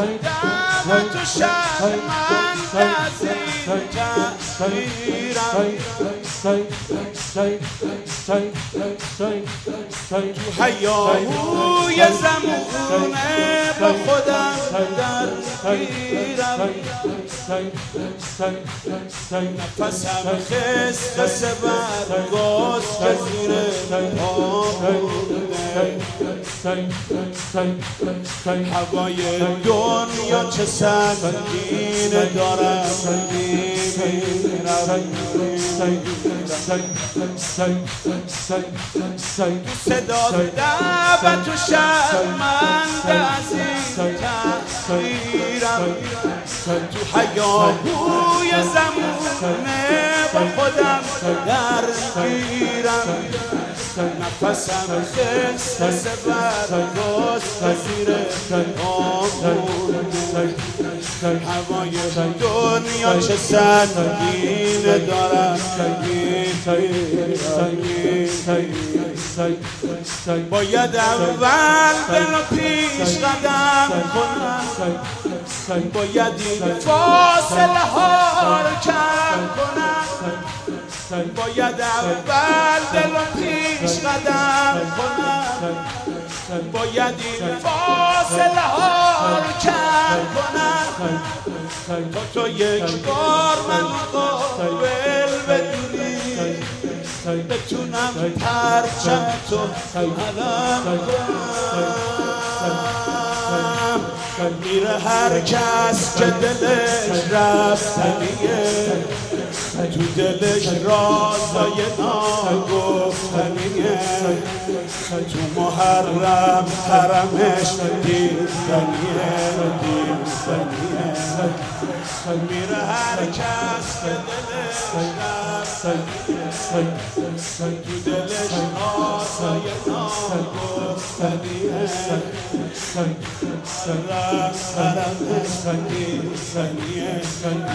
دعوت و شرمنده از این تغییرم تو هیاهوی زمونه با خودم درگیرم نفسم خسته برگاست که زیر هوای دنیا چه سنگینه دارم میمیرم صدا دعوت و شرمنده از این تغییرم تو هیاهوی زمونه با خودم درگیرم نفسم خسته برگاست زیر آمون هوای دنیا چه سنگینه دارم باید اول دل پیش قدم کنم باید این فاصله ها رو کم کنم باید اول دل پیش قدم کنم باید این فاصله ها رو کم کنم تا تو یک بار من قابل بدونی بتونم پرچم تو علم کنم میره هر کس که دلش رفتنیه تو دلش رازای ناگفتنیه تو محرم حرمش دیدنیه میره هر کس که دلش رفتنیه تو دلش رازای ناگفتنیه حرمش دیدنیه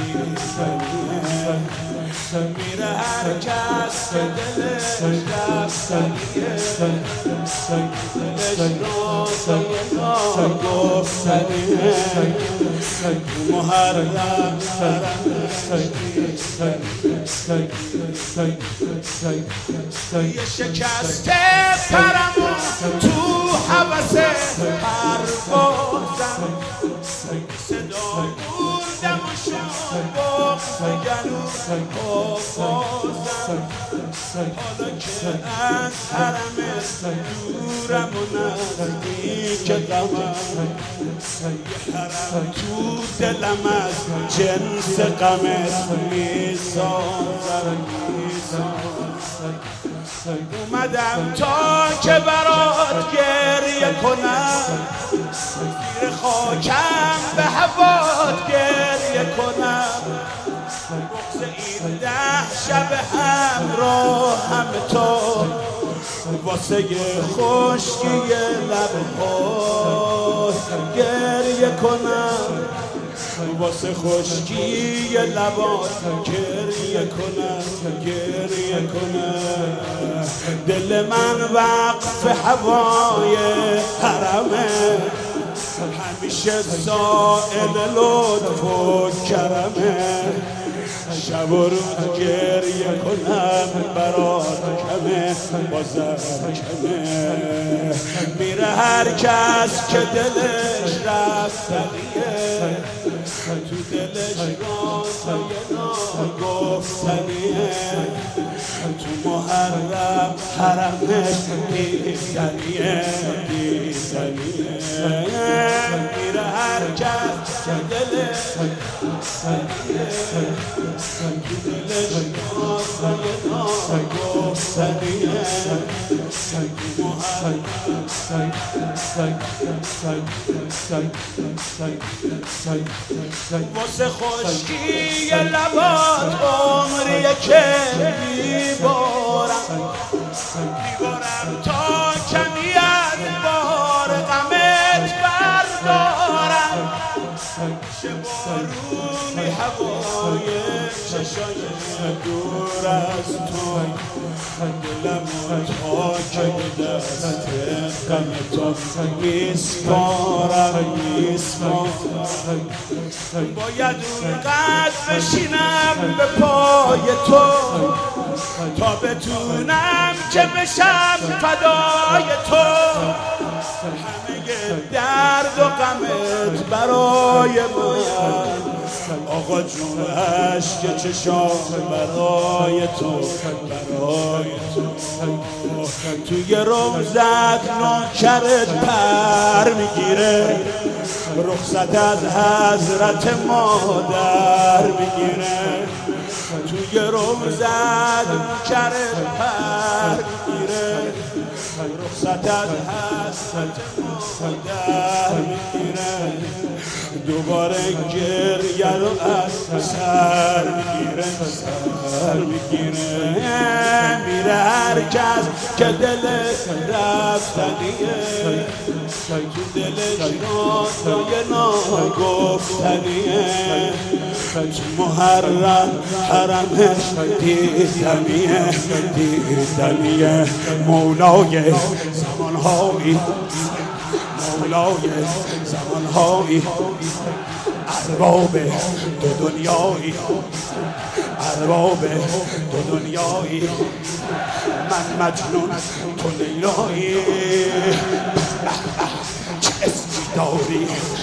میره هر کس که دلش رفتنیه دلش رازای ناگفتنیه محرم یه شکست پرمو تو حوث پروازم صدا بردم و شد بغض گلو آفازم حالا که از حرم دورم و نزدیک غمم یه حرم تو دلم از جنس غمت میسازم اومدم تا که برات گریه کنم زیر خاکم به هوات گریه کنم بغض این 10 شب همراه هم تو واسه خشکی لبها گریه کنم واسه خشکی لبات گریه کنم دل من وقف هوای حرمه همیشه سائل لطف و کرمه شب و روز گریه کنم برات کمه بازم کمه میره هر کس که دلش رفتنیه تو دلش رازای ناگفتنیه تو محرم حرمش دیدنیه میره هر کس که دلش رفتنیه تو دلش رازای ناگفتنیه واسه خشکی لبات عمریه که میبارم تا کمی از بار غمت بردارم چه بارونی هوای چشای دور از تو دلم تا که دست غم تو میسپارم باید اونقدر بشینم به پای تو تا بتونم که بشم فدای تو همه درد و غمت برای من آقا جون عشق چشام برای تو توی روزت نوکرت پر میگیره رخصت از حضرت مادر میگیره توی روزت نوکرت پر میگیره رخصت از حضرت مادر میگیره دوباره گریه رو از سر میگیره میره هر کس که دل رفتنیه تو دلش نای ناگفتنیه تو محرم حرمش دیدنیه مولای زمانهایی ارباب دو دنیایی من مجنون تو لیلایی چه اسمی داری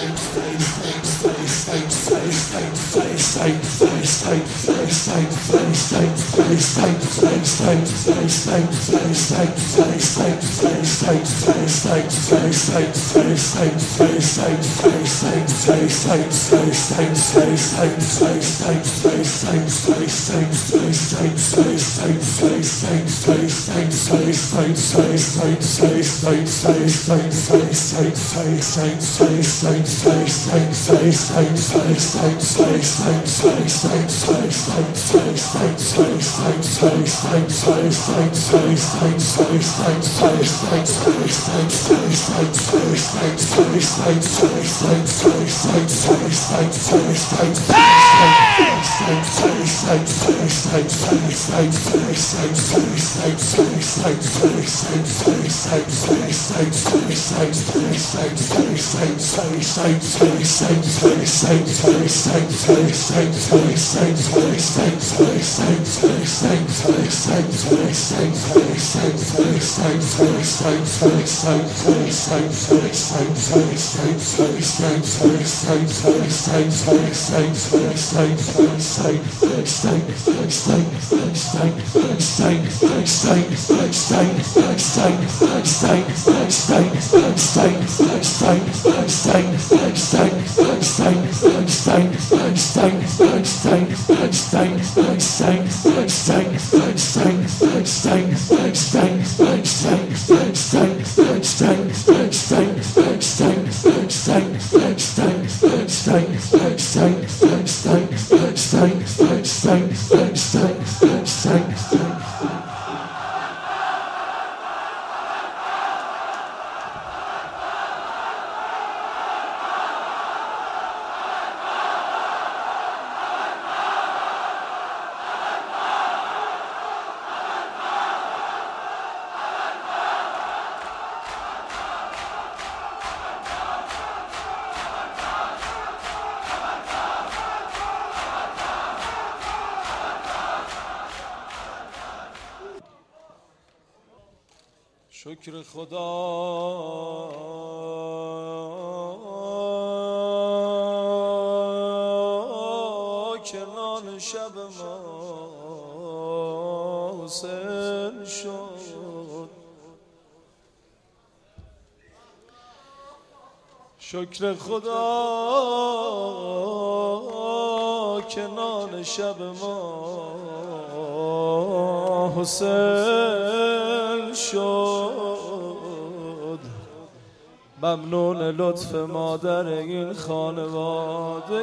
شکر خدا که نان شب ما حسین شد شکر خدا که نان شب ما حسین شد ممنون لطف مادر این خانواده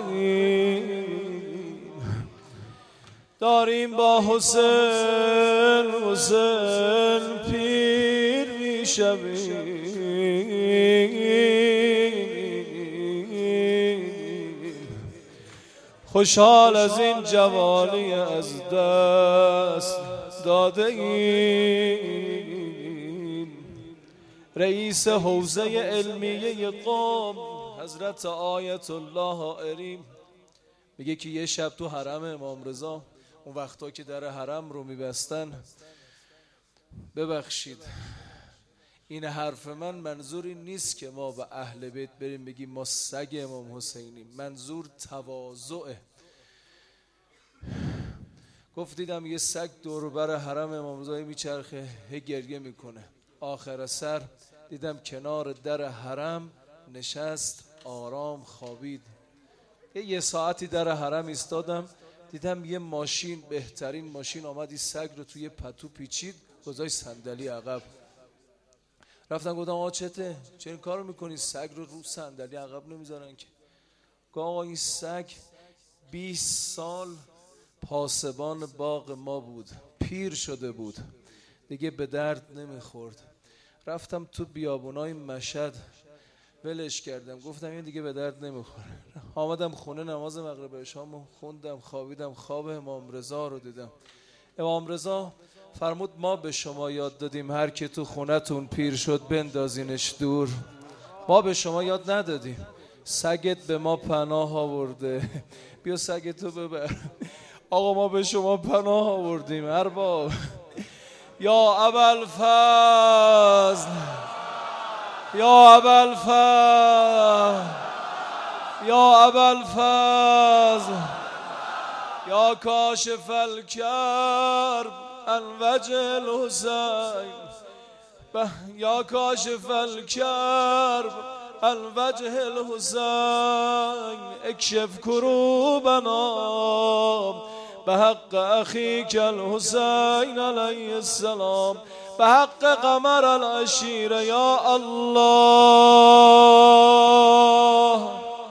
داریم با حسین پیر میشویم خوشحال از این جوانی از دست داده ایم. رئیس حوزه علمیه قم حضرت آیت الله حائری میگه که یه شب تو حرم امام رضا، اون وقتا که در حرم رو میبستن، ببخشید این حرف من منظوری نیست که ما به اهل بیت بریم بگیم ما سگ امام حسینیم، منظور تواضعه. گفت دیدم یه سگ دور بر حرم امام رضا میچرخه، گریه میکنه. آخر سر دیدم کنار در حرم نشست، آرام خوابید. یه ساعتی در حرم ایستادم، دیدم یه ماشین، بهترین ماشین، آمد این سگ رو توی پتو پیچید، گذاشت صندلی عقب. رفتم گفتم آقا چته؟ چه این کارو میکنی؟ سگ رو صندلی عقب نمیذارن که. گفت آقا این سگ 20 سال پاسبان باغ ما بود، پیر شده بود، دیگه به درد نمیخورد. رفتم تو بیابونای مشهد ولش کردم، گفتم این دیگه به درد نمیخوره. آمدم خونه، نماز مغرب شامو خوندم، خوابیدم. خواب امام رضا رو دیدم. امام رضا فرمود ما به شما یاد دادیم هر که تو خونتون پیر شد بندازینش دور. ما به شما یاد ندادیم. سگت به ما پناه آورده، بیا سگتو ببر. آقا ما به شما پناه آوردیم ارباب. یا ابوالفضل، یا ابوالفضل، یا ابوالفضل، یا کاشف الکرب عن وجه الحسین، یا کاشف الکرب عن وجه الحسین، اکشف کروبنا به حق اخیک الحسین علیه السلام، به حق قمر العشیره یا الله.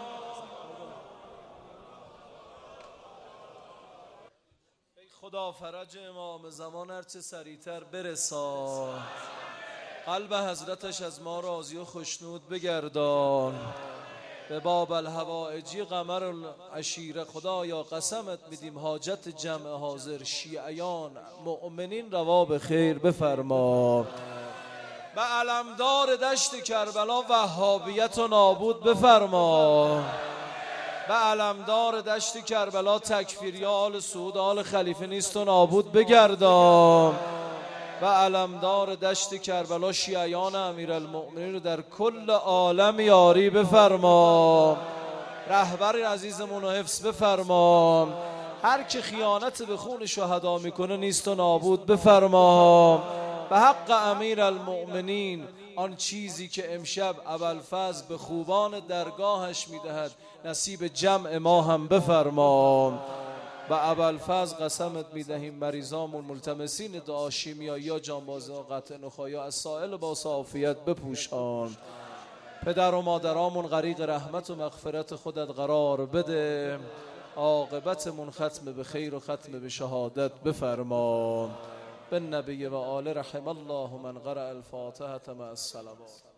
ای خدا فرج امام زمان هرچه سریعتر برسان، قلب حضرتش از ما راضی و خشنود بگردان. به باب الحوائجی قمر العشیره خدایا قسمت میدیم حاجت جمع حاضر شیعیان مؤمنین روا به خیر بفرما. به علمدار دشت کربلا وهابیت و نابود بفرما. به علمدار دشت کربلا تکفیری آل سعود آل خلیفه نیست و نابود بگردان. و علمدار دشت کربلا شیعیان امیرالمؤمنین رو در کل عالم یاری بفرما. رهبر عزیزمون رو حفظ بفرما. هر که خیانت به خون شهدا میکنه نیست و نابود بفرما. به حق امیرالمؤمنین آن چیزی که امشب ابوالفضل به خوبان درگاهش میدهد نصیب جمع ما هم بفرما. و ابوالفضل قسمت میدهیم مریضامون ملتمسین دعا شیمیایی یا جانبازی و قطع نخایا از سائل با عافیت بپوشان. پدر و مادرامون غریق رحمت و مغفرت خودت قرار بده. عاقبتمون ختم به خیر و ختم به شهادت بفرما. بالنبی و آل رحم الله من قرأ الفاتحة مع الصلوات.